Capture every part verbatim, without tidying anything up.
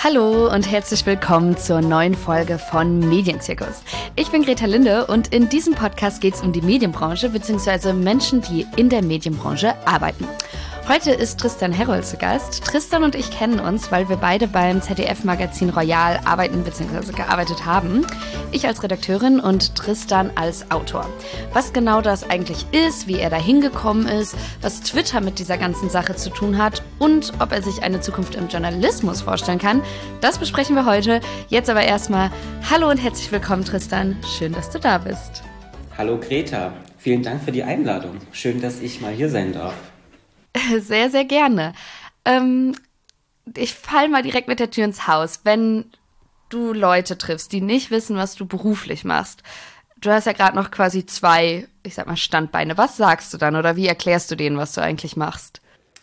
Hallo und herzlich willkommen zur neuen Folge von Medienzirkus. Ich bin Greta Linde und in diesem Podcast geht es um die Medienbranche bzw. Menschen, die in der Medienbranche arbeiten. Heute ist Tristan Herold zu Gast. Tristan und ich kennen uns, weil wir beide beim Z D F-Magazin Royal arbeiten bzw. gearbeitet haben. Ich als Redakteurin und Tristan als Autor. Was genau das eigentlich ist, wie er da hingekommen ist, was Twitter mit dieser ganzen Sache zu tun hat und ob er sich eine Zukunft im Journalismus vorstellen kann, das besprechen wir heute. Jetzt aber erstmal hallo und herzlich willkommen, Tristan. Schön, dass du da bist. Hallo Greta, vielen Dank für die Einladung. Schön, dass ich mal hier sein darf. Sehr, sehr gerne. Ähm, ich fall mal direkt mit der Tür ins Haus. Wenn du Leute triffst, die nicht wissen, was du beruflich machst, du hast ja gerade noch quasi zwei, ich sag mal, Standbeine. Was sagst du dann oder wie erklärst du denen, was du eigentlich machst?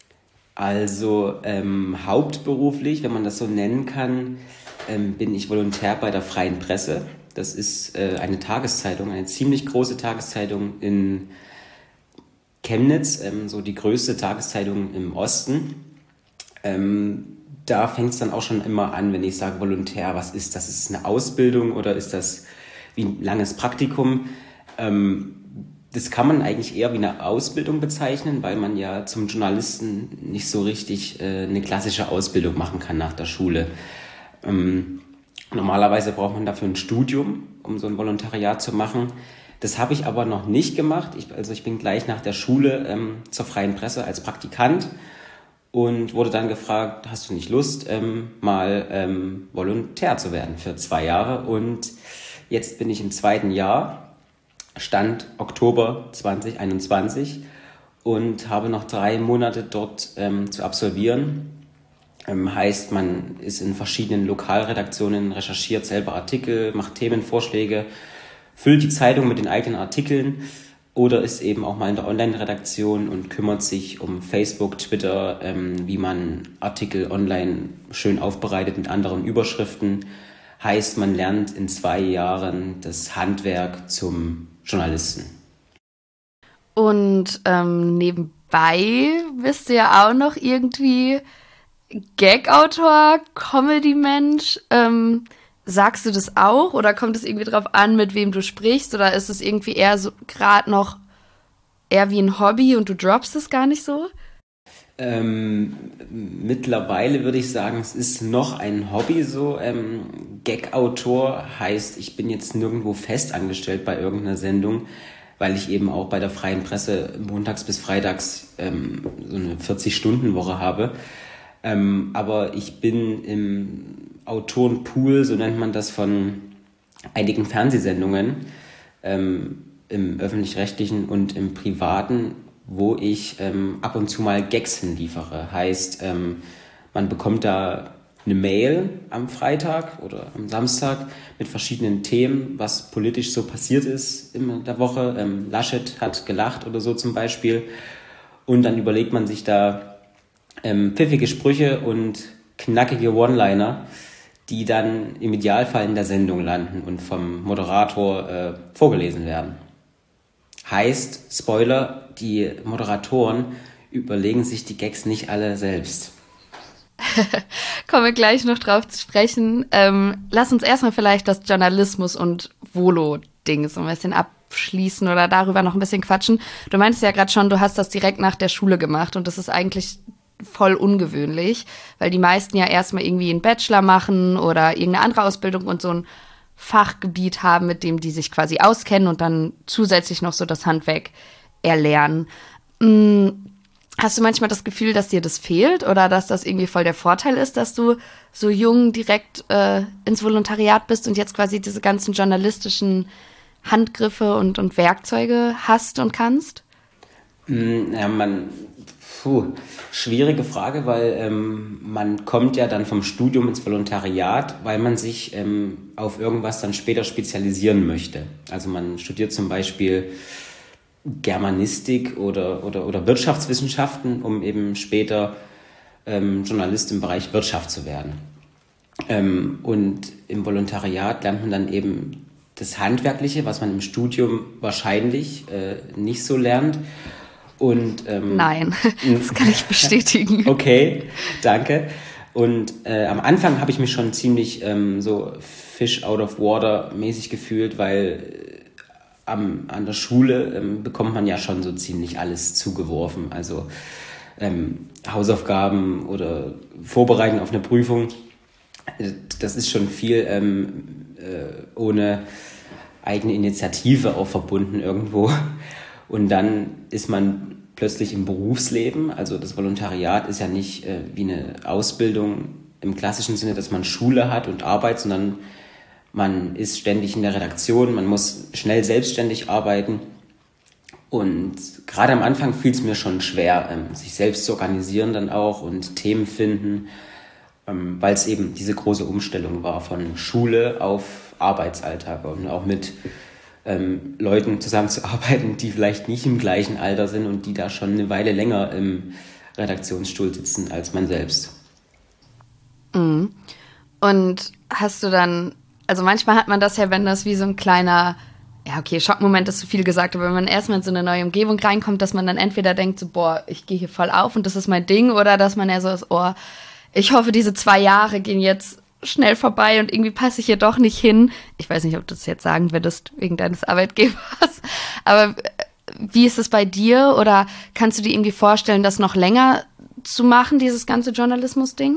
Also ähm, hauptberuflich, wenn man das so nennen kann, ähm, bin ich Volontär bei der Freien Presse. Das ist äh, eine Tageszeitung, eine ziemlich große Tageszeitung in Chemnitz, ähm, so die größte Tageszeitung im Osten. Ähm, da fängt es dann auch schon immer an, wenn ich sage Volontär, was ist das? Ist es eine Ausbildung oder ist das wie ein langes Praktikum? Ähm, das kann man eigentlich eher wie eine Ausbildung bezeichnen, weil man ja zum Journalisten nicht so richtig äh, eine klassische Ausbildung machen kann nach der Schule. Ähm, normalerweise braucht man dafür ein Studium, um so ein Volontariat zu machen. Das habe ich aber noch nicht gemacht. Ich, also ich bin gleich nach der Schule ähm, zur Freien Presse als Praktikant und wurde dann gefragt, hast du nicht Lust, ähm, mal ähm, Volontär zu werden für zwei Jahre? Und jetzt bin ich im zweiten Jahr, Stand Oktober zwanzig einundzwanzig und habe noch drei Monate dort ähm, zu absolvieren. Ähm, heißt, man ist in verschiedenen Lokalredaktionen, recherchiert selber Artikel, macht Themenvorschläge, füllt die Zeitung mit den eigenen Artikeln oder ist eben auch mal in der Online-Redaktion und kümmert sich um Facebook, Twitter, ähm, wie man Artikel online schön aufbereitet mit anderen Überschriften. Heißt, man lernt in zwei Jahren das Handwerk zum Journalisten. Und ähm, nebenbei bist du ja auch noch irgendwie Gag-Autor, Comedy-Mensch. Ähm, Sagst du das auch oder kommt es irgendwie drauf an, mit wem du sprichst oder ist es irgendwie eher so gerade noch eher wie ein Hobby und du droppst es gar nicht so? Ähm, mittlerweile würde ich sagen, es ist noch ein Hobby so. Ähm, Gag-Autor heißt, ich bin jetzt nirgendwo fest angestellt bei irgendeiner Sendung, weil ich eben auch bei der Freien Presse montags bis freitags ähm, so eine vierzig-Stunden-Woche habe. Ähm, aber ich bin im Autorenpool, so nennt man das, von einigen Fernsehsendungen ähm, im öffentlich-rechtlichen und im privaten, wo ich ähm, ab und zu mal Gags hinliefere. Heißt, ähm, man bekommt da eine Mail am Freitag oder am Samstag mit verschiedenen Themen, was politisch so passiert ist in der Woche. Ähm, Laschet hat gelacht oder so zum Beispiel. Und dann überlegt man sich da ähm, pfiffige Sprüche und knackige One-Liner, die dann im Idealfall in der Sendung landen und vom Moderator äh, vorgelesen werden. Heißt, Spoiler, die Moderatoren überlegen sich die Gags nicht alle selbst. Kommen wir gleich noch drauf zu sprechen. Ähm, lass uns erstmal vielleicht das Journalismus- und Volo-Ding so ein bisschen abschließen oder darüber noch ein bisschen quatschen. Du meintest ja gerade schon, du hast das direkt nach der Schule gemacht und das ist eigentlich voll ungewöhnlich, weil die meisten ja erstmal irgendwie einen Bachelor machen oder irgendeine andere Ausbildung und so ein Fachgebiet haben, mit dem die sich quasi auskennen und dann zusätzlich noch so das Handwerk erlernen. Hast du manchmal das Gefühl, dass dir das fehlt oder dass das irgendwie voll der Vorteil ist, dass du so jung direkt äh, ins Volontariat bist und jetzt quasi diese ganzen journalistischen Handgriffe und, und Werkzeuge hast und kannst? Ja, man... Puh, schwierige Frage, weil ähm, man kommt ja dann vom Studium ins Volontariat, weil man sich ähm, auf irgendwas dann später spezialisieren möchte. Also man studiert zum Beispiel Germanistik oder, oder, oder Wirtschaftswissenschaften, um eben später ähm, Journalist im Bereich Wirtschaft zu werden. Ähm, und im Volontariat lernt man dann eben das Handwerkliche, was man im Studium wahrscheinlich äh, nicht so lernt. Und, ähm, Nein, das kann ich bestätigen. Okay, danke. Und äh, am Anfang habe ich mich schon ziemlich ähm, so Fish out of water mäßig gefühlt, weil äh, am, an der Schule ähm, bekommt man ja schon so ziemlich alles zugeworfen. Also ähm, Hausaufgaben oder Vorbereiten auf eine Prüfung. Das ist schon viel ähm, äh, ohne eigene Initiative auch verbunden irgendwo. Und dann ist man plötzlich im Berufsleben. Also das Volontariat ist ja nicht äh, wie eine Ausbildung im klassischen Sinne, dass man Schule hat und Arbeit, sondern man ist ständig in der Redaktion, man muss schnell selbstständig arbeiten. Und gerade am Anfang fiel es mir schon schwer, ähm, sich selbst zu organisieren dann auch und Themen finden, ähm, weil es eben diese große Umstellung war von Schule auf Arbeitsalltag und auch mit ähm, Leuten zusammenzuarbeiten, die vielleicht nicht im gleichen Alter sind und die da schon eine Weile länger im Redaktionsstuhl sitzen als man selbst. Mhm. Und hast du dann, also manchmal hat man das ja, wenn das wie so ein kleiner, ja okay, Schockmoment ist zu viel gesagt, aber wenn man erstmal in so eine neue Umgebung reinkommt, dass man dann entweder denkt so, boah, ich gehe hier voll auf und das ist mein Ding, oder dass man ja so ist, oh, ich hoffe, diese zwei Jahre gehen jetzt schnell vorbei und irgendwie passe ich hier doch nicht hin. Ich weiß nicht, ob du das jetzt sagen würdest wegen deines Arbeitgebers, aber wie ist es bei dir, oder kannst du dir irgendwie vorstellen, das noch länger zu machen, dieses ganze Journalismus-Ding?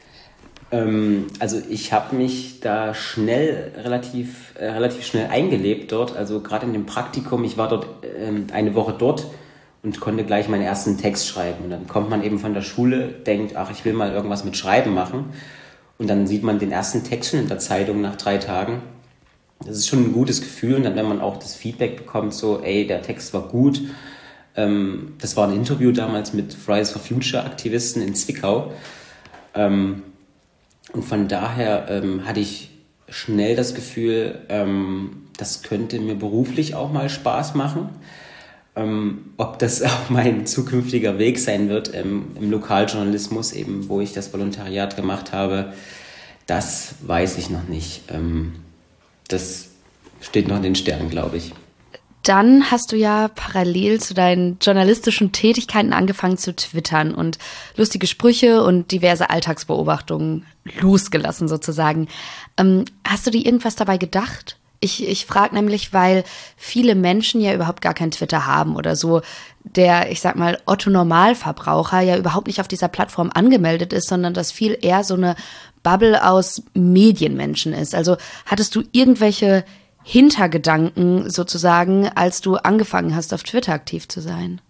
Ähm, also ich habe mich da schnell, relativ, äh, relativ schnell eingelebt dort, also gerade in dem Praktikum, ich war dort ähm, eine Woche dort und konnte gleich meinen ersten Text schreiben. Und dann kommt man eben von der Schule, denkt, ach, ich will mal irgendwas mit Schreiben machen. Und dann sieht man den ersten Text schon in der Zeitung nach drei Tagen. Das ist schon ein gutes Gefühl. Und dann, wenn man auch das Feedback bekommt, so, ey, der Text war gut. Ähm, das war ein Interview damals mit Fridays for Future Aktivisten in Zwickau. Ähm, und von daher ähm, hatte ich schnell das Gefühl, ähm, das könnte mir beruflich auch mal Spaß machen. Ähm, ob das auch mein zukünftiger Weg sein wird ähm, im Lokaljournalismus, eben wo ich das Volontariat gemacht habe, das weiß ich noch nicht. Ähm, das steht noch in den Sternen, glaube ich. Dann hast du ja parallel zu deinen journalistischen Tätigkeiten angefangen zu twittern und lustige Sprüche und diverse Alltagsbeobachtungen losgelassen sozusagen. Ähm, hast du dir irgendwas dabei gedacht? Ich, ich frage nämlich, weil viele Menschen ja überhaupt gar kein Twitter haben oder so. Der, ich sag mal, Otto-Normalverbraucher ja überhaupt nicht auf dieser Plattform angemeldet ist, sondern das viel eher so eine Bubble aus Medienmenschen ist. Also hattest du irgendwelche Hintergedanken sozusagen, als du angefangen hast, auf Twitter aktiv zu sein?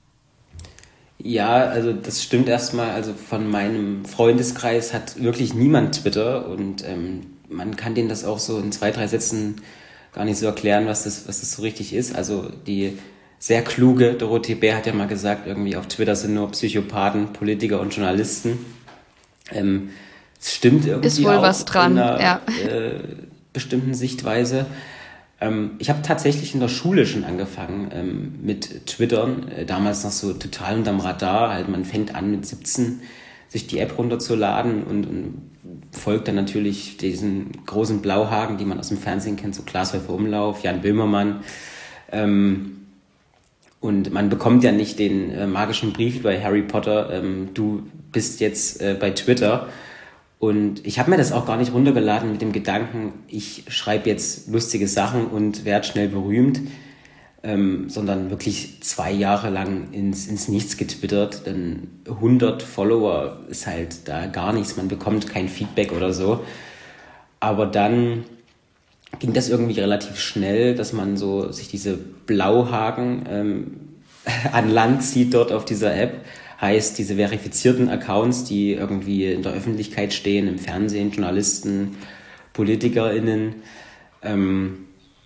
Ja, also das stimmt erstmal. Also von meinem Freundeskreis hat wirklich niemand Twitter und ähm, man kann denen das auch so in zwei, drei Sätzen gar nicht so erklären, was das, was das so richtig ist. Also die sehr kluge Dorothee Bär hat ja mal gesagt, irgendwie auf Twitter sind nur Psychopathen, Politiker und Journalisten. Ähm, es stimmt irgendwie ist wohl auch was dran, in einer ja. äh, bestimmten Sichtweise. Ähm, ich habe tatsächlich in der Schule schon angefangen ähm, mit Twittern, äh, damals noch so total unterm Radar. Halt, man fängt an mit siebzehn, sich die App runterzuladen und, und folgt dann natürlich diesen großen Blauhaken, die man aus dem Fernsehen kennt, so Glashäufer Umlauf, Jan Böhmermann. Ähm, und man bekommt ja nicht den äh, magischen Brief bei Harry Potter, ähm, du bist jetzt äh, bei Twitter. Und ich habe mir das auch gar nicht runtergeladen mit dem Gedanken, ich schreibe jetzt lustige Sachen und werde schnell berühmt, ähm, sondern wirklich zwei Jahre lang ins, ins Nichts getwittert. Denn hundert Follower ist halt da gar nichts, man bekommt kein Feedback oder so. Aber dann ging das irgendwie relativ schnell, dass man so sich diese Blauhaken ähm, an Land zieht dort auf dieser App. Heißt, diese verifizierten Accounts, die irgendwie in der Öffentlichkeit stehen, im Fernsehen, Journalisten, PolitikerInnen. Ähm,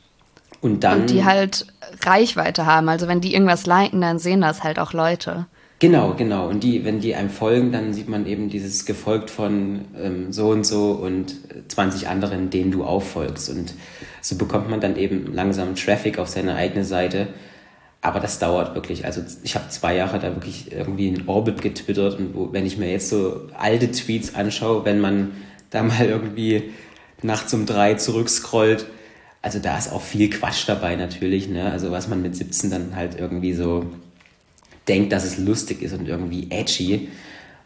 und dann. Und die halt Reichweite haben. Also wenn die irgendwas liken, dann sehen das halt auch Leute. Genau, genau. Und die, wenn die einem folgen, dann sieht man eben dieses gefolgt von ähm, so und so und zwanzig anderen, denen du auch folgst. Und so bekommt man dann eben langsam Traffic auf seine eigene Seite. Aber das dauert wirklich. Also ich habe zwei Jahre da wirklich irgendwie in Orbit getwittert. Und wo, wenn ich mir jetzt so alte Tweets anschaue, wenn man da mal irgendwie nachts um drei zurückscrollt, also da ist auch viel Quatsch dabei natürlich, ne? Also was man mit siebzehn dann halt irgendwie so denkt, dass es lustig ist und irgendwie edgy.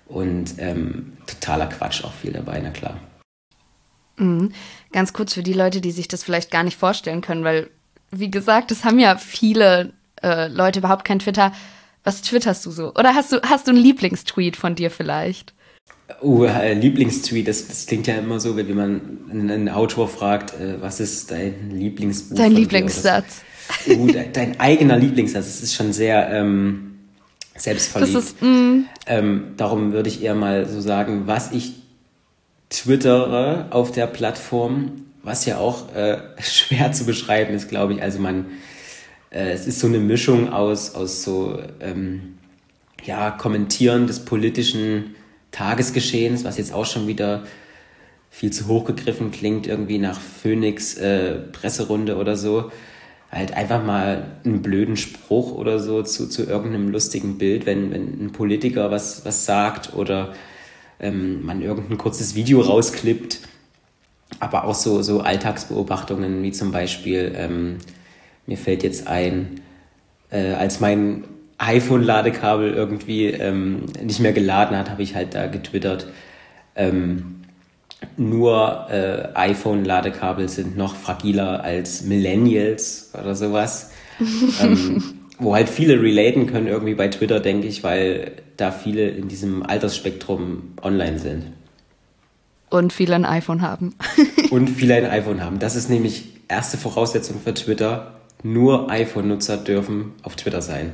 Und ähm, totaler Quatsch auch viel dabei, na klar. Mhm. Ganz kurz für die Leute, die sich das vielleicht gar nicht vorstellen können, weil, wie gesagt, es haben ja viele äh, Leute überhaupt kein Twitter. Was twitterst du so? Oder hast du, hast du einen Lieblingstweet von dir vielleicht? Oh, äh, Lieblingstweet, das, das klingt ja immer so, wenn man einen Autor fragt, äh, was ist dein Lieblingsbuch? Dein Lieblingssatz. So. Oh, dein, dein eigener Lieblingssatz, das ist schon sehr ähm, selbstverliebt. Das ist, mm. ähm, darum würde ich eher mal so sagen, was ich twittere auf der Plattform, was ja auch äh, schwer zu beschreiben ist, glaube ich. Also man, äh, es ist so eine Mischung aus, aus so, ähm, ja, Kommentieren des politischen Tagesgeschehens, was jetzt auch schon wieder viel zu hoch gegriffen klingt, irgendwie nach Phoenix äh, Presserunde oder so. Halt einfach mal einen blöden Spruch oder so zu, zu irgendeinem lustigen Bild, wenn, wenn ein Politiker was, was sagt oder ähm, man irgendein kurzes Video rausklippt. Aber auch so, so Alltagsbeobachtungen, wie zum Beispiel, ähm, mir fällt jetzt ein, äh, als mein iPhone-Ladekabel irgendwie ähm, nicht mehr geladen hat, habe ich halt da getwittert. Ähm, nur äh, iPhone-Ladekabel sind noch fragiler als Millennials oder sowas. ähm, wo halt viele relaten können irgendwie bei Twitter, denke ich, weil da viele in diesem Altersspektrum online sind. Und viele ein iPhone haben. Und viele ein iPhone haben. Das ist nämlich erste Voraussetzung für Twitter. Nur iPhone-Nutzer dürfen auf Twitter sein.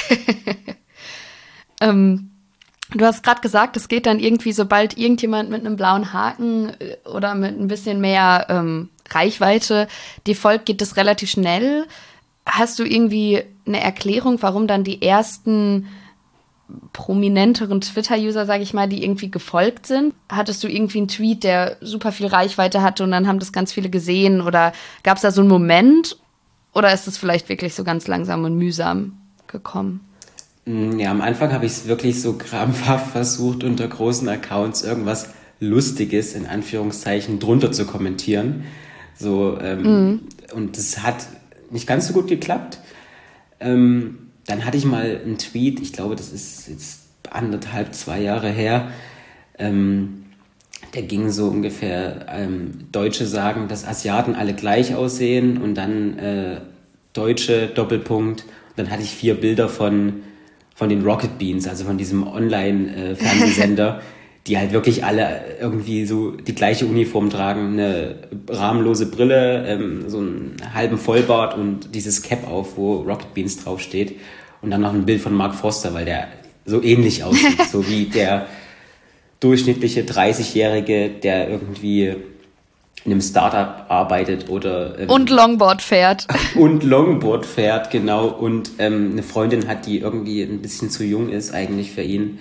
ähm, du hast gerade gesagt, es geht dann irgendwie, sobald irgendjemand mit einem blauen Haken oder mit ein bisschen mehr ähm, Reichweite dir folgt, geht das relativ schnell. Hast du irgendwie eine Erklärung, warum dann die ersten prominenteren Twitter-User, sage ich mal, die irgendwie gefolgt sind? Hattest du irgendwie einen Tweet, der super viel Reichweite hatte und dann haben das ganz viele gesehen? Oder gab es da so einen Moment? Oder ist es vielleicht wirklich so ganz langsam und mühsam gekommen? Ja, am Anfang habe ich es wirklich so krampfhaft versucht, unter großen Accounts irgendwas Lustiges, in Anführungszeichen, drunter zu kommentieren. So, ähm, mhm. Und das hat nicht ganz so gut geklappt. Ähm, dann hatte ich mal einen Tweet, ich glaube, das ist jetzt anderthalb, zwei Jahre her, ähm, der ging so ungefähr, ähm, Deutsche sagen, dass Asiaten alle gleich aussehen und dann äh, Deutsche, Doppelpunkt. Und dann hatte ich vier Bilder von, von den Rocket Beans, also von diesem Online-Fernsehsender, die halt wirklich alle irgendwie so die gleiche Uniform tragen, eine rahmenlose Brille, ähm, so einen halben Vollbart und dieses Cap auf, wo Rocket Beans draufsteht. Und dann noch ein Bild von Mark Forster, weil der so ähnlich aussieht, so wie der durchschnittliche dreißigjährige, der irgendwie in einem Startup arbeitet oder... Ähm, und Longboard fährt. Und Longboard fährt, genau. Und ähm, eine Freundin hat, die irgendwie ein bisschen zu jung ist eigentlich für ihn.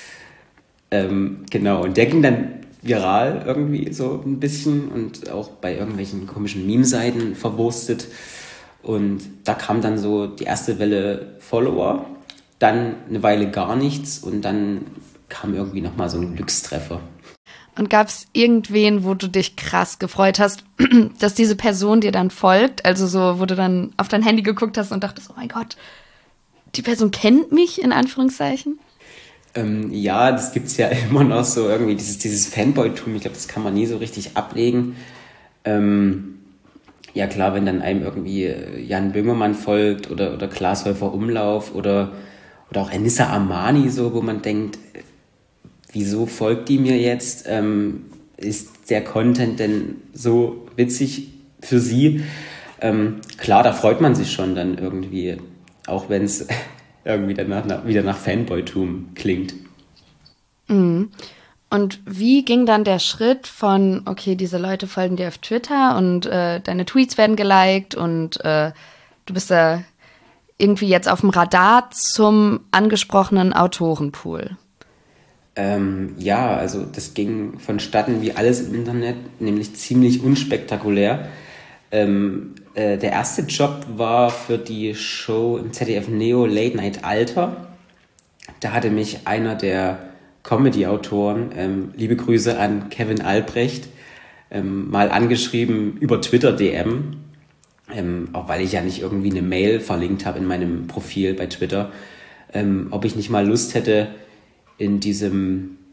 Ähm, genau, und der ging dann viral irgendwie so ein bisschen und auch bei irgendwelchen komischen Meme-Seiten verwurstet. Und da kam dann so die erste Welle Follower, dann eine Weile gar nichts und dann kam irgendwie nochmal so ein Glückstreffer. Und gab es irgendwen, wo du dich krass gefreut hast, dass diese Person dir dann folgt? Also so, wo du dann auf dein Handy geguckt hast und dachtest, oh mein Gott, die Person kennt mich, in Anführungszeichen? Ähm, ja, das gibt's ja immer noch so irgendwie, dieses, dieses Fanboy-Tum, ich glaube, das kann man nie so richtig ablegen. Ähm, ja klar, wenn dann einem irgendwie Jan Böhmermann folgt oder, oder Klaas Häufer Umlauf oder, oder auch Enissa Armani, so, wo man denkt, wieso folgt die mir jetzt? Ähm, ist der Content denn so witzig für sie? Ähm, klar, da freut man sich schon dann irgendwie, auch wenn es irgendwie danach nach, wieder nach Fanboy-Tum klingt. Mhm. Und wie ging dann der Schritt von, okay, diese Leute folgen dir auf Twitter und äh, deine Tweets werden geliked und äh, du bist da irgendwie jetzt auf dem Radar zum angesprochenen Autorenpool? Ähm, ja, also das ging vonstatten wie alles im Internet, nämlich ziemlich unspektakulär. Ähm, äh, der erste Job war für die Show im Z D F Neo Late Night Alter. Da hatte mich einer der Comedy-Autoren, ähm, liebe Grüße an Kevin Albrecht, ähm, mal angeschrieben über Twitter-D M, ähm, auch weil ich ja nicht irgendwie eine Mail verlinkt habe in meinem Profil bei Twitter, ähm, ob ich nicht mal Lust hätte, in diesem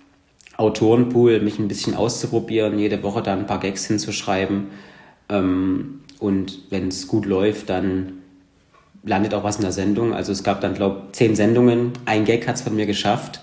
Autorenpool, mich ein bisschen auszuprobieren, jede Woche da ein paar Gags hinzuschreiben. Ähm, und wenn es gut läuft, dann landet auch was in der Sendung. Also es gab dann, glaube ich, zehn Sendungen. Ein Gag hat es von mir geschafft.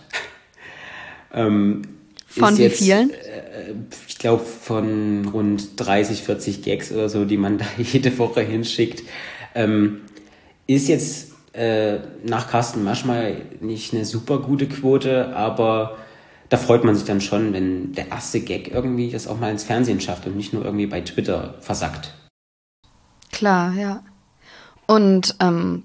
ähm, von wie jetzt, vielen? Äh, ich glaube von rund dreißig, vierzig Gags oder so, die man da jede Woche hinschickt. Ähm, ist jetzt äh, nach Carsten Maschmeyer nicht eine super gute Quote, aber da freut man sich dann schon, wenn der erste Gag irgendwie das auch mal ins Fernsehen schafft und nicht nur irgendwie bei Twitter versackt. Klar, ja. Und ähm,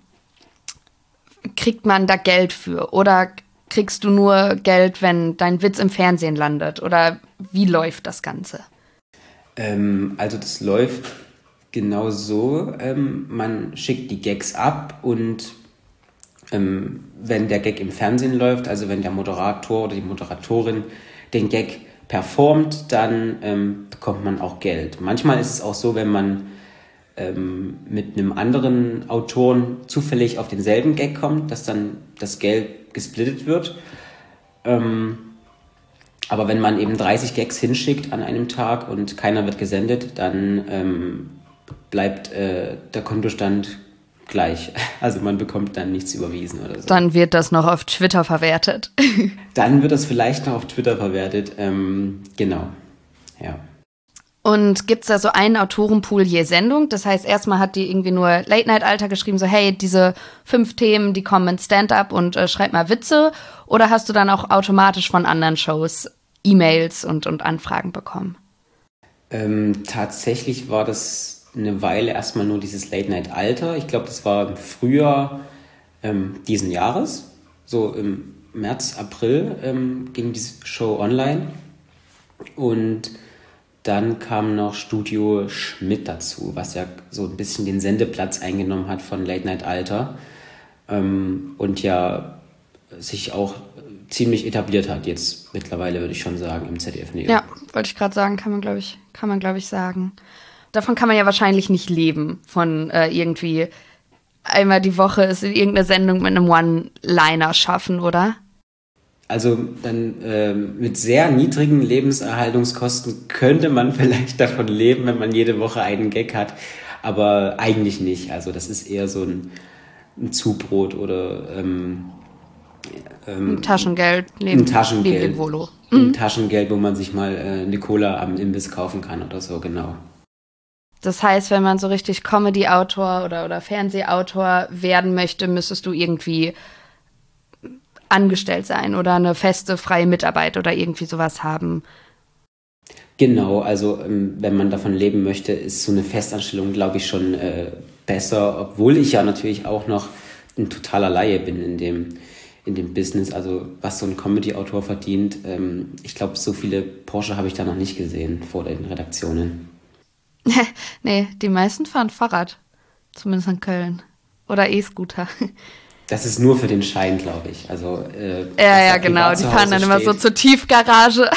kriegt man da Geld für? Oder kriegst du nur Geld, wenn dein Witz im Fernsehen landet? Oder wie läuft das Ganze? Ähm, also das läuft genau so. Ähm, man schickt die Gags ab und ähm, wenn der Gag im Fernsehen läuft, also wenn der Moderator oder die Moderatorin den Gag performt, dann ähm, bekommt man auch Geld. Manchmal ist es auch so, wenn man ähm, mit einem anderen Autoren zufällig auf denselben Gag kommt, dass dann das Geld gesplittet wird. Ähm, aber wenn man eben dreißig Gags hinschickt an einem Tag und keiner wird gesendet, dann ähm, bleibt äh, der Kontostand gleich. Also man bekommt dann nichts überwiesen oder so. Dann wird das noch auf Twitter verwertet. Dann wird das vielleicht noch auf Twitter verwertet. Ähm, genau, ja. Und gibt es da so einen Autorenpool je Sendung? Das heißt, erstmal hat die irgendwie nur Late-Night-Alter geschrieben, so hey, diese fünf Themen, die kommen in Stand-up und äh, schreib mal Witze. Oder hast du dann auch automatisch von anderen Shows E-Mails und, und Anfragen bekommen? Ähm, tatsächlich war das eine Weile erstmal nur dieses Late-Night-Alter. Ich glaube, das war im Frühjahr ähm, diesen Jahres. So im März, April ähm, ging diese Show online. Und dann kam noch Studio Schmidt dazu, was ja so ein bisschen den Sendeplatz eingenommen hat von Late Night Alter ähm, und ja sich auch ziemlich etabliert hat jetzt mittlerweile, würde ich schon sagen, im Z D F-Neo. Ja, wollte ich gerade sagen, kann man, glaube ich, kann man, glaube ich, sagen. Davon kann man ja wahrscheinlich nicht leben, von äh, irgendwie einmal die Woche ist in irgendeine Sendung mit einem One-Liner schaffen, oder? Also dann äh, mit sehr niedrigen Lebenserhaltungskosten könnte man vielleicht davon leben, wenn man jede Woche einen Gag hat, aber eigentlich nicht. Also das ist eher so ein, ein Zubrot oder ähm, ähm, ein Taschengeld neben, ein Taschengeld, neben dem Volo. Ein Mhm. Taschengeld, wo man sich mal äh, eine Cola am Imbiss kaufen kann oder so, genau. Das heißt, wenn man so richtig Comedy-Autor oder, oder Fernsehautor werden möchte, müsstest du irgendwie angestellt sein oder eine feste freie Mitarbeit oder irgendwie sowas haben. Genau, also ähm, wenn man davon leben möchte, ist so eine Festanstellung, glaube ich, schon äh, besser, obwohl ich ja natürlich auch noch ein totaler Laie bin in dem, in dem Business. Also was so ein Comedy-Autor verdient, ähm, ich glaube, so viele Porsche habe ich da noch nicht gesehen vor den Redaktionen. Nee, die meisten fahren Fahrrad, zumindest in Köln. Oder E-Scooter. Das ist nur für den Schein, glaube ich. Also, äh, ja, ja, genau. Die fahren dann immer so zur Tiefgarage.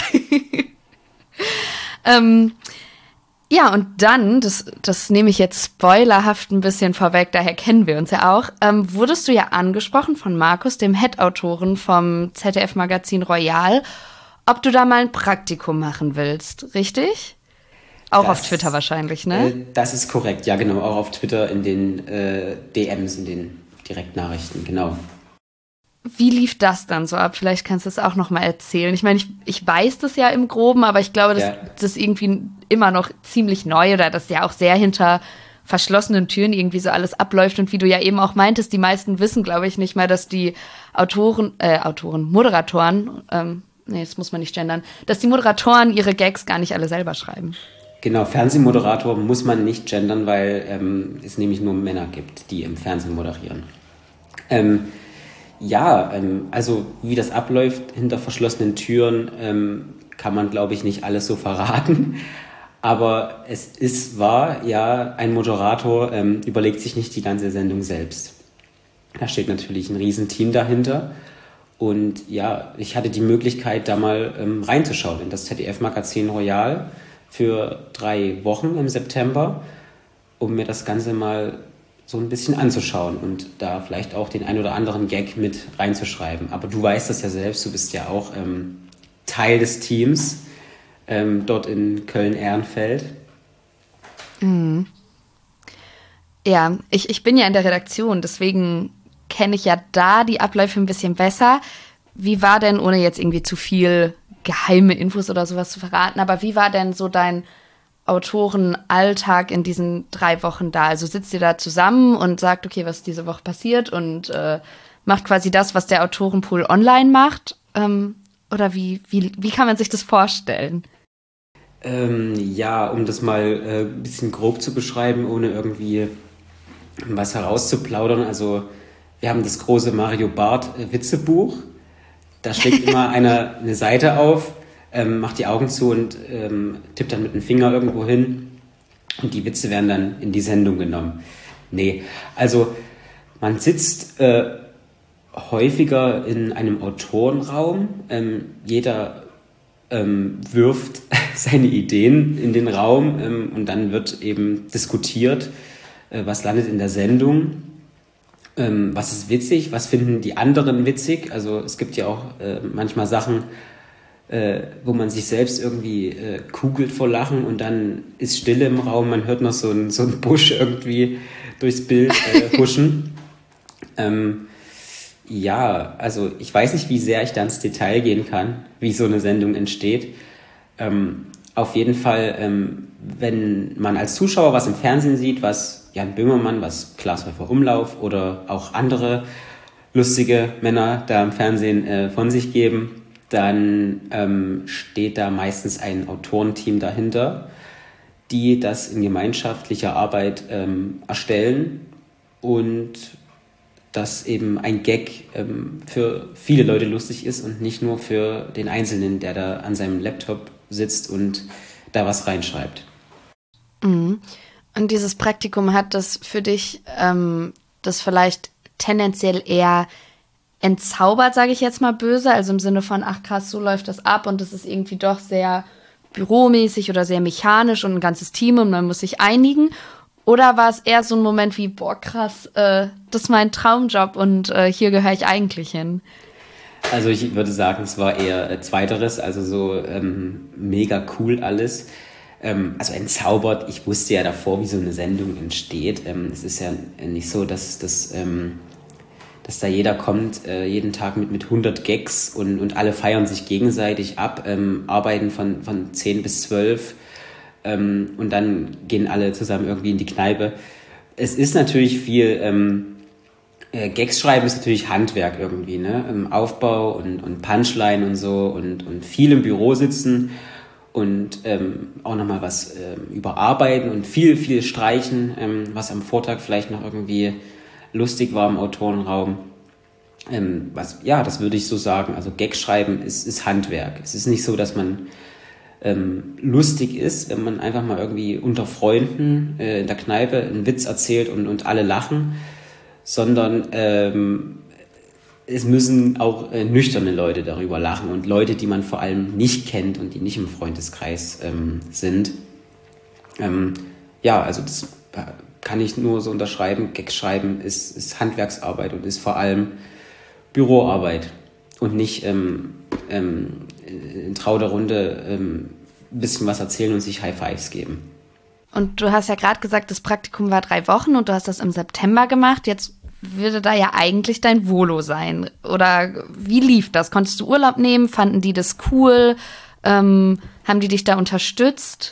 ähm, ja, und dann, das, das nehme ich jetzt spoilerhaft ein bisschen vorweg, daher kennen wir uns ja auch, ähm, wurdest du ja angesprochen von Markus, dem Head-Autoren vom Z D F-Magazin Royal, ob du da mal ein Praktikum machen willst, richtig? Auch das, auf Twitter wahrscheinlich, ne? Äh, das ist korrekt, ja genau, auch auf Twitter in den äh, D Ms, in den Direktnachrichten, genau. Wie lief das dann so ab? Vielleicht kannst du es auch noch mal erzählen. Ich meine, ich, ich weiß das ja im Groben, aber ich glaube, dass ja. das irgendwie immer noch ziemlich neu oder das ja auch sehr hinter verschlossenen Türen irgendwie so alles abläuft. Und wie du ja eben auch meintest, die meisten wissen, glaube ich, nicht mal, dass die Autoren, äh, Autoren, Moderatoren, ähm, nee, das muss man nicht gendern, dass die Moderatoren ihre Gags gar nicht alle selber schreiben. Genau, Fernsehmoderator muss man nicht gendern, weil ähm, es nämlich nur Männer gibt, die im Fernsehen moderieren. Ähm, ja, ähm, also wie das abläuft hinter verschlossenen Türen, ähm, kann man, glaube ich, nicht alles so verraten. Aber es ist wahr, ja, ein Moderator ähm, überlegt sich nicht die ganze Sendung selbst. Da steht natürlich ein Riesenteam dahinter. Und ja, ich hatte die Möglichkeit, da mal ähm, reinzuschauen in das Z D F-Magazin Royal für drei Wochen im September, um mir das Ganze mal so ein bisschen anzuschauen und da vielleicht auch den ein oder anderen Gag mit reinzuschreiben. Aber du weißt das ja selbst, du bist ja auch ähm, Teil des Teams ähm, dort in Köln-Ehrenfeld. Mhm. Ja, ich, ich bin ja in der Redaktion, deswegen kenne ich ja da die Abläufe ein bisschen besser. Wie war denn, ohne jetzt irgendwie zu viel geheime Infos oder sowas zu verraten, aber wie war denn so dein Autorenalltag in diesen drei Wochen da? Also sitzt ihr da zusammen und sagt, okay, was ist diese Woche passiert und äh, macht quasi das, was der Autorenpool online macht? Ähm, oder wie, wie, wie kann man sich das vorstellen? Ähm, ja, um das mal äh, ein bisschen grob zu beschreiben, ohne irgendwie was herauszuplaudern. Also wir haben das große Mario Barth äh, Witzebuch. Da schlägt immer einer eine Seite auf, ähm, macht die Augen zu und ähm, tippt dann mit dem Finger irgendwo hin. Und die Witze werden dann in die Sendung genommen. Nee, also man sitzt äh, häufiger in einem Autorenraum. Ähm, jeder ähm, wirft seine Ideen in den Raum ähm, und dann wird eben diskutiert, äh, was landet in der Sendung. Ähm, was ist witzig, was finden die anderen witzig? Also es gibt ja auch äh, manchmal Sachen, äh, wo man sich selbst irgendwie äh, kugelt vor Lachen und dann ist Stille im Raum, man hört noch so einen so einen Busch irgendwie durchs Bild äh, huschen. ähm, ja, also ich weiß nicht, wie sehr ich da ins Detail gehen kann, wie so eine Sendung entsteht. Ähm, auf jeden Fall, ähm, wenn man als Zuschauer was im Fernsehen sieht, was Jan Böhmermann, was Klaas Häufer Umlauf oder auch andere lustige Männer da im Fernsehen äh, von sich geben, dann ähm, steht da meistens ein Autorenteam dahinter, die das in gemeinschaftlicher Arbeit ähm, erstellen und dass eben ein Gag ähm, für viele Leute lustig ist und nicht nur für den Einzelnen, der da an seinem Laptop sitzt und da was reinschreibt. Mhm. Und dieses Praktikum hat das für dich ähm, das vielleicht tendenziell eher entzaubert, sage ich jetzt mal böse, also im Sinne von, ach krass, so läuft das ab und das ist irgendwie doch sehr büromäßig oder sehr mechanisch und ein ganzes Team und man muss sich einigen? Oder war es eher so ein Moment wie, boah krass, äh, das ist mein Traumjob und äh, hier gehöre ich eigentlich hin? Also ich würde sagen, es war eher äh, Zweiteres, also so ähm, mega cool alles. Ähm, also entzaubert, ich wusste ja davor, wie so eine Sendung entsteht. Ähm, es ist ja nicht so, dass das... Ähm, dass da jeder kommt, äh, jeden Tag mit, mit hundert Gags und, und alle feiern sich gegenseitig ab, ähm, arbeiten von, von zehn bis zwölf ähm, und dann gehen alle zusammen irgendwie in die Kneipe. Es ist natürlich viel, ähm, äh, Gags schreiben ist natürlich Handwerk irgendwie, ne? Im Aufbau und, und Punchline und so und, und viel im Büro sitzen und ähm, auch nochmal was ähm, überarbeiten und viel, viel streichen, ähm, was am Vortag vielleicht noch irgendwie lustig war im Autorenraum. Ähm, was, ja, das würde ich so sagen. Also Gag schreiben ist, ist Handwerk. Es ist nicht so, dass man ähm, lustig ist, wenn man einfach mal irgendwie unter Freunden äh, in der Kneipe einen Witz erzählt und, und alle lachen, sondern ähm, es müssen auch äh, nüchterne Leute darüber lachen und Leute, die man vor allem nicht kennt und die nicht im Freundeskreis ähm, sind. Ähm, ja, also das kann ich nur so unterschreiben. Gag schreiben ist, ist Handwerksarbeit und ist vor allem Büroarbeit und nicht ähm, ähm, in trauter Runde ähm, ein bisschen was erzählen und sich High Fives geben. Und du hast ja gerade gesagt, das Praktikum war drei Wochen und du hast das im September gemacht. Jetzt würde da ja eigentlich dein Volo sein. Oder wie lief das? Konntest du Urlaub nehmen? Fanden die das cool? Ähm, haben die dich da unterstützt?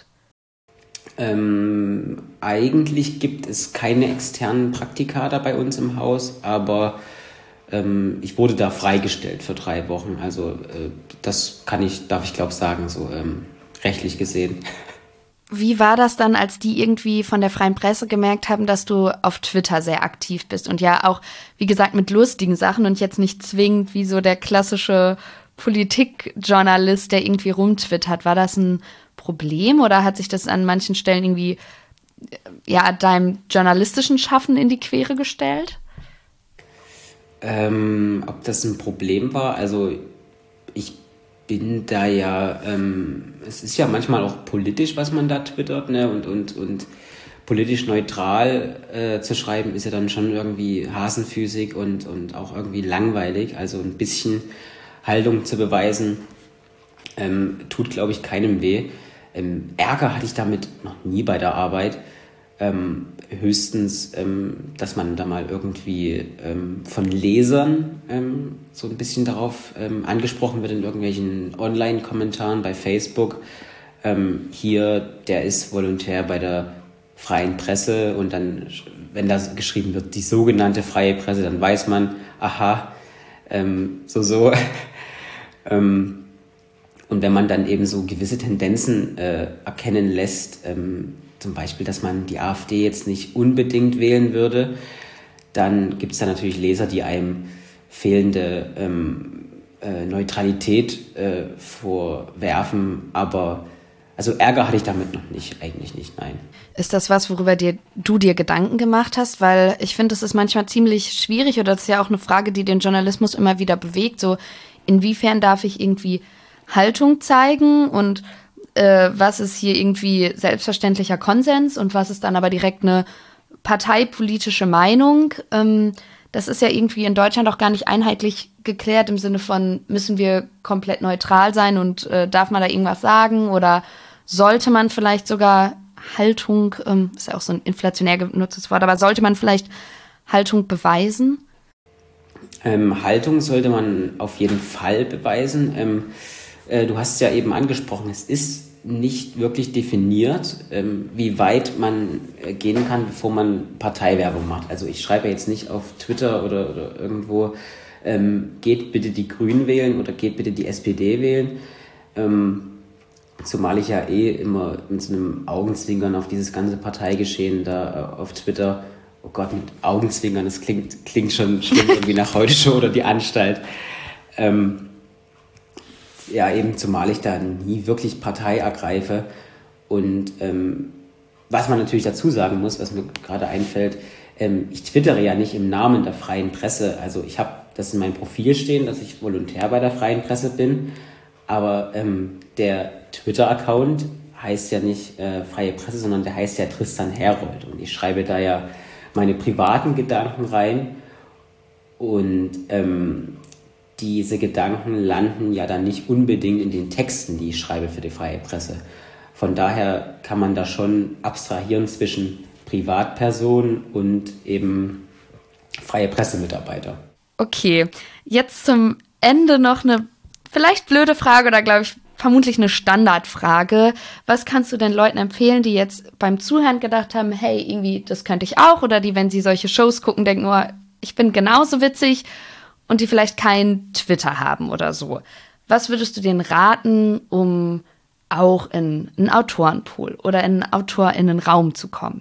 Ähm, eigentlich gibt es keine externen Praktika da bei uns im Haus, aber ähm, ich wurde da freigestellt für drei Wochen. Also äh, das kann ich, darf ich glaube sagen, so ähm, rechtlich gesehen. Wie war das dann, als die irgendwie von der Freien Presse gemerkt haben, dass du auf Twitter sehr aktiv bist und ja auch, wie gesagt, mit lustigen Sachen und jetzt nicht zwingend wie so der klassische Politikjournalist, der irgendwie rumtwittert. War das ein Problem oder hat sich das an manchen Stellen irgendwie ja deinem journalistischen Schaffen in die Quere gestellt? Ähm, ob das ein Problem war? Also ich bin da ja, ähm, es ist ja manchmal auch politisch, was man da twittert, ne? Und, und, und politisch neutral äh, zu schreiben, ist ja dann schon irgendwie hasenfüßig und, und auch irgendwie langweilig. Also ein bisschen Haltung zu beweisen, Ähm, tut, glaube ich, keinem weh. Ähm, Ärger hatte ich damit noch nie bei der Arbeit. Ähm, höchstens, ähm, dass man da mal irgendwie ähm, von Lesern ähm, so ein bisschen darauf ähm, angesprochen wird in irgendwelchen Online-Kommentaren bei Facebook. Ähm, hier, der ist Volontär bei der Freien Presse, und dann, wenn da geschrieben wird, die sogenannte Freie Presse, dann weiß man, aha, ähm, so, so. ähm, und wenn man dann eben so gewisse Tendenzen äh, erkennen lässt, ähm, zum Beispiel, dass man die AfD jetzt nicht unbedingt wählen würde, dann gibt es da natürlich Leser, die einem fehlende ähm, äh, Neutralität äh, vorwerfen, aber also Ärger hatte ich damit noch nicht, eigentlich nicht, nein. Ist das was, worüber dir, du dir Gedanken gemacht hast? Weil ich finde, es ist manchmal ziemlich schwierig, oder das ist ja auch eine Frage, die den Journalismus immer wieder bewegt, so inwiefern darf ich irgendwie Haltung zeigen und äh, was ist hier irgendwie selbstverständlicher Konsens und was ist dann aber direkt eine parteipolitische Meinung. Ähm, das ist ja irgendwie in Deutschland auch gar nicht einheitlich geklärt im Sinne von, müssen wir komplett neutral sein und äh, darf man da irgendwas sagen oder sollte man vielleicht sogar Haltung, ähm, ist ja auch so ein inflationär genutztes Wort, aber sollte man vielleicht Haltung beweisen? Ähm, Haltung sollte man auf jeden Fall beweisen. Ähm, äh, du hast ja eben angesprochen, es ist nicht wirklich definiert, ähm, wie weit man äh, gehen kann, bevor man Parteiwerbung macht. Also ich schreibe jetzt nicht auf Twitter oder, oder irgendwo, ähm, geht bitte die Grünen wählen oder geht bitte die S P D wählen. Ähm, zumal ich ja eh immer mit so einem Augenzwinkern auf dieses ganze Parteigeschehen da äh, auf Twitter, oh Gott, mit Augenzwinkern, das klingt, klingt schon schlimm, irgendwie nach Heute Show oder die Anstalt. Ähm, ja, eben zumal ich da nie wirklich Partei ergreife. Und ähm, was man natürlich dazu sagen muss, was mir gerade einfällt, ähm, ich twittere ja nicht im Namen der Freien Presse. Also ich habe das in meinem Profil stehen, dass ich Volontär bei der Freien Presse bin. Aber ähm, der Twitter-Account heißt ja nicht äh, Freie Presse, sondern der heißt ja Tristan Herold. Und ich schreibe da ja meine privaten Gedanken rein. Und ähm, diese Gedanken landen ja dann nicht unbedingt in den Texten, die ich schreibe für die Freie Presse. Von daher kann man da schon abstrahieren zwischen Privatperson und eben freie Pressemitarbeiter. Okay, jetzt zum Ende noch eine vielleicht blöde Frage oder glaube ich vermutlich eine Standardfrage. Was kannst du denn Leuten empfehlen, die jetzt beim Zuhören gedacht haben, hey, irgendwie, das könnte ich auch, oder die, wenn sie solche Shows gucken, denken, oh, ich bin genauso witzig, und die vielleicht kein Twitter haben oder so. Was würdest du denen raten, um auch in einen Autorenpool oder in einen AutorInnenraum zu kommen?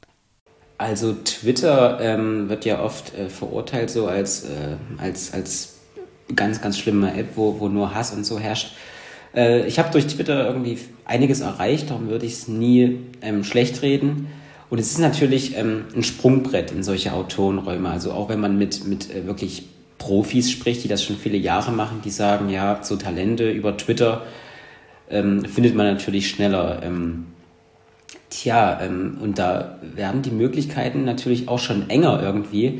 Also Twitter ähm, wird ja oft äh, verurteilt so als, äh, als, als ganz, ganz schlimme App, wo, wo nur Hass und so herrscht. Äh, ich habe durch Twitter irgendwie einiges erreicht, darum würde ich es nie ähm, schlecht reden. Und es ist natürlich ähm, ein Sprungbrett in solche Autorenräume. Also auch wenn man mit, mit äh, wirklich Profis spricht, die das schon viele Jahre machen, die sagen, ja, so Talente über Twitter ähm, findet man natürlich schneller. Ähm, tja, ähm, und da werden die Möglichkeiten natürlich auch schon enger irgendwie.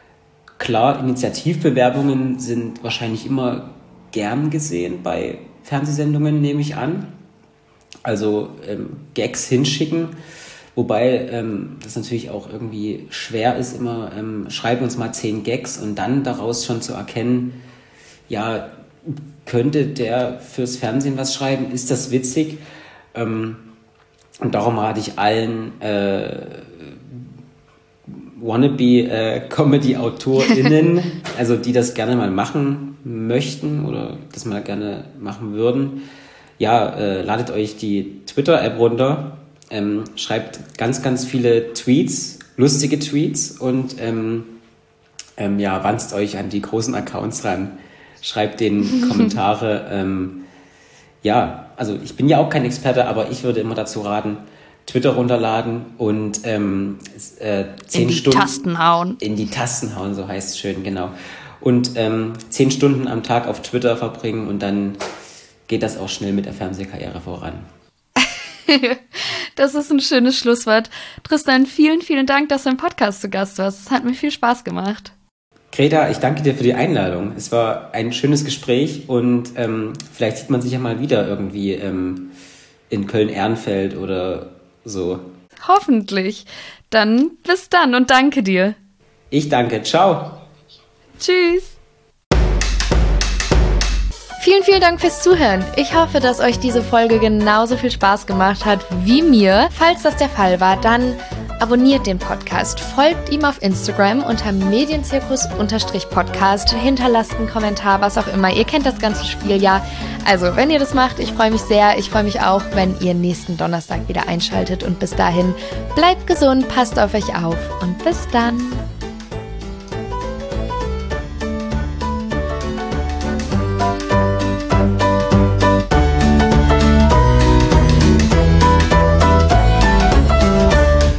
Klar, Initiativbewerbungen sind wahrscheinlich immer gern gesehen bei Fernsehsendungen, nehme ich an. Also ähm, Gags hinschicken. Wobei ähm, das natürlich auch irgendwie schwer ist, immer ähm, schreiben uns mal zehn Gags und dann daraus schon zu erkennen, ja, könnte der fürs Fernsehen was schreiben, ist das witzig? Ähm, und darum rate ich allen äh, Wannabe-Comedy-AutorInnen, äh, also die das gerne mal machen möchten oder das mal gerne machen würden, ja, äh, ladet euch die Twitter-App runter. Ähm, schreibt ganz, ganz viele Tweets, lustige Tweets und ähm, ähm, ja, wanzt euch an die großen Accounts ran. Schreibt denen Kommentare. ähm, ja, also ich bin ja auch kein Experte, aber ich würde immer dazu raten, Twitter runterladen und ähm, äh, zehn in die Stunden Tasten hauen. In die Tasten hauen, so heißt es schön, genau. Und ähm, zehn Stunden am Tag auf Twitter verbringen und dann geht das auch schnell mit der Fernsehkarriere voran. Das ist ein schönes Schlusswort. Tristan, vielen, vielen Dank, dass du im Podcast zu Gast warst. Es hat mir viel Spaß gemacht. Greta, ich danke dir für die Einladung. Es war ein schönes Gespräch und ähm, vielleicht sieht man sich ja mal wieder irgendwie ähm, in Köln-Ehrenfeld oder so. Hoffentlich. Dann bis dann und danke dir. Ich danke. Ciao. Tschüss. Vielen, vielen Dank fürs Zuhören. Ich hoffe, dass euch diese Folge genauso viel Spaß gemacht hat wie mir. Falls das der Fall war, dann abonniert den Podcast, folgt ihm auf Instagram unter medienzirkus-podcast, hinterlasst einen Kommentar, was auch immer. Ihr kennt das ganze Spiel ja. Also, wenn ihr das macht, ich freue mich sehr. Ich freue mich auch, wenn ihr nächsten Donnerstag wieder einschaltet. Und bis dahin, bleibt gesund, passt auf euch auf und bis dann.